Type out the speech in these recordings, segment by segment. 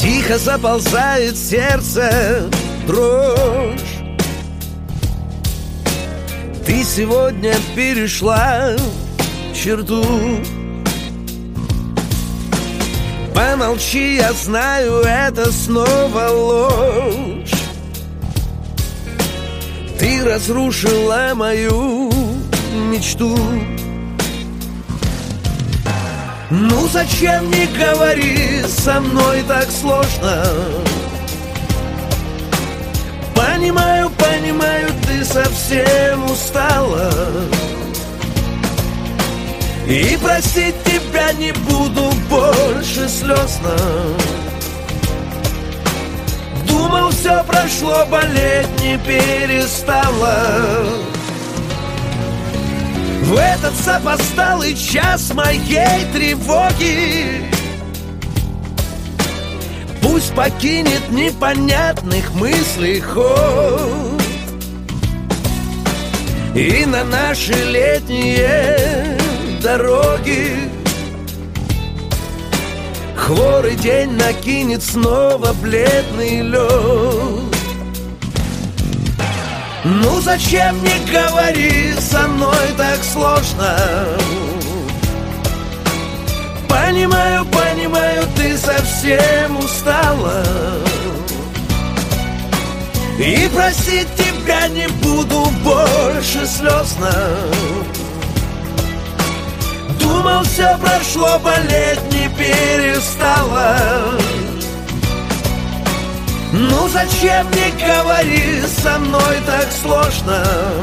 Тихо заползает сердце дрожь. Ты сегодня перешла черту. Помолчи, я знаю, это снова ложь. Ты разрушила мою мечту. Ну зачем не говори, со мной так сложно. Понимаю, понимаю, ты совсем устала. И простить тебя не буду больше слезно. Думал, все прошло, болеть не перестала. В этот запоздалый час моей тревоги пусть покинет непонятных мыслей ход. И на наши летние дороги хворый день накинет снова бледный лед. Ну зачем не говори, со мной так сложно. Понимаю, понимаю, ты совсем устала. И просить тебя не буду больше слезно. Думал, все прошло, болеть не перестала. Ну зачем не говори, со мной так сложно.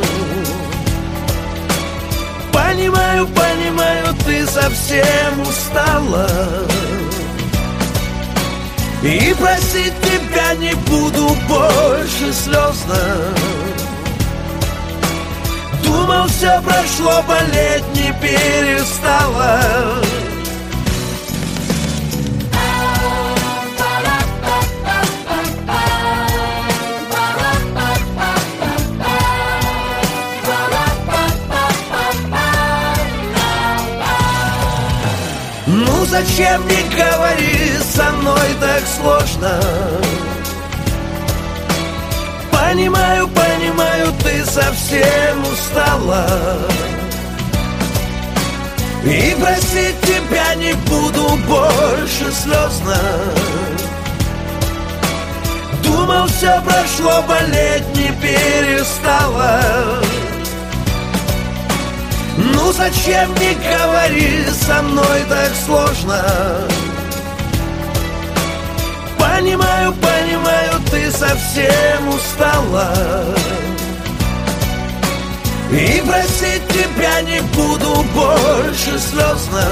Понимаю, понимаю, ты совсем устала. И просить тебя не буду больше слезно. Думал, все прошло, болеть не перестала. Ну зачем не говори, со мной так сложно. Понимаю, понимаю, ты совсем устала. И просить тебя не буду больше слезно. Думал, все прошло, болеть не перестала. Ну зачем не говори, со мной так сложно. Понимаю, понимаю, ты совсем устала. И просить тебя не буду больше слезно.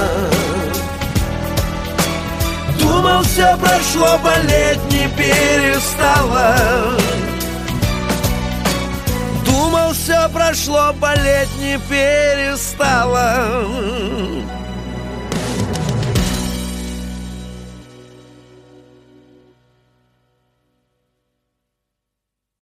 Думал, все прошло, болеть не перестала. Думал, все прошло, болеть не перестала.